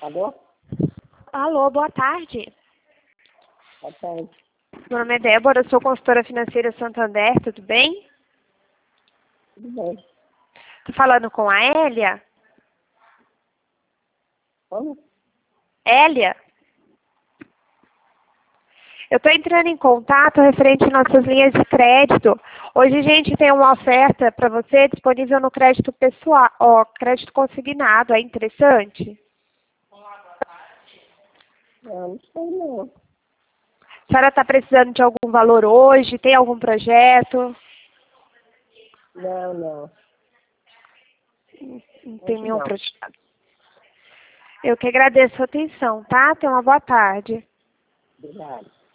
Alô? Alô, boa tarde. Boa tarde. Meu nome é Débora, eu sou consultora financeira Santander, tudo bem? Tudo bem. Tô falando com a Hélia? Como? Hélia? Eu estou entrando em contato referente às nossas linhas de crédito. Hoje a gente tem uma oferta para você disponível no crédito pessoal, crédito consignado. É interessante? Não sei não. A senhora está precisando de algum valor hoje? Tem algum projeto? Não. Não tem Hoje nenhum não. projeto. Eu que agradeço a atenção, tá? Tenha uma boa tarde. Obrigado.